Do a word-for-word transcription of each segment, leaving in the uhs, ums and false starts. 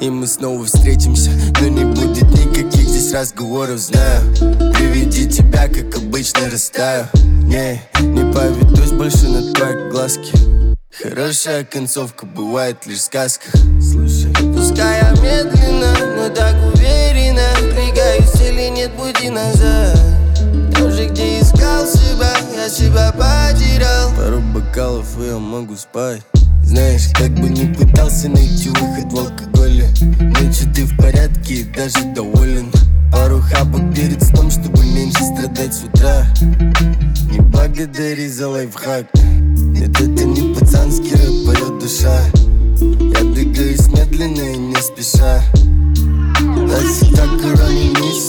И мы снова встретимся, но не будет никаких здесь разговоров, знаю. Приведи тебя, как обычно, растаю. Не, не поведусь больше на твои глазки. Хорошая концовка бывает лишь в сказках. Слушай, пускай я медленно, но так уверенно двигаюсь, или нет пути назад. Там же, где искал себя, я себя потерял. Пару бокалов, и я могу спать. Знаешь, как бы не пытался найти выход в алкоголе, ночью ты в порядке и даже доволен. Пару хапок перед сном, чтобы меньше страдать с утра. Не благодари за лайфхак. Нет, это не пацанский рэп, поет душа. Я двигаюсь медленно и не спеша. That's так уроним не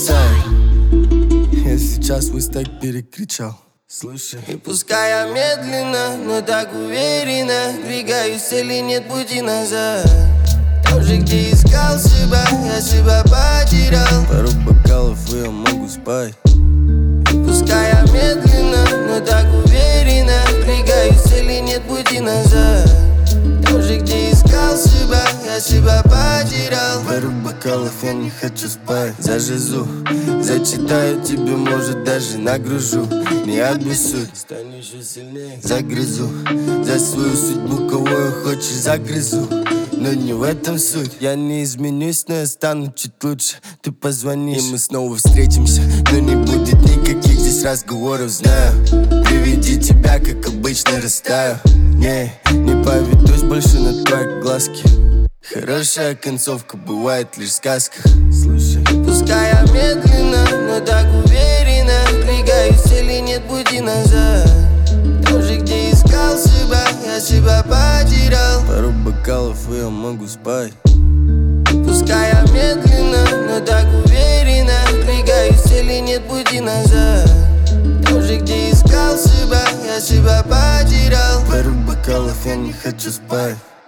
сай. Я сейчас свой стек перекричал. Слушай, и пускай я медленно, но так уверенно двигаюсь, или нет пути назад. Там же, где искал себя, я себя потерял. Пару бокалов, и я могу спать. И пускай я медленно, но так уверенно двигаюсь, или нет пути назад. Там же, где искал себя, я себя потерял. Пару бокалов, я не хочу спать. За жизу зачитаю тебе, может даже нагружу. Не обессудь, стану еще сильнее. Загрызу за свою судьбу, кого я хочешь, загрызу. Но не в этом суть. Я не изменюсь, но я стану чуть лучше. Ты позвонишь, и мы снова встретимся, но не будет никаких здесь разговоров, знаю. Приведи тебя, как обычно, растаю. Не, не поведусь больше на твои глазки. Хорошая концовка бывает лишь в сказках. Слушай, пускай я медленно, но так уверенно двигаюсь, или нет пути назад. Там же, где искал себя, я себя потерял. Пару бокалов, и я могу спать. Пускай я медленно, но так уверенно двигаюсь, или нет пути назад. Там же, где искал себя, я себя потерял. Пару бокалов, я не хочу спать.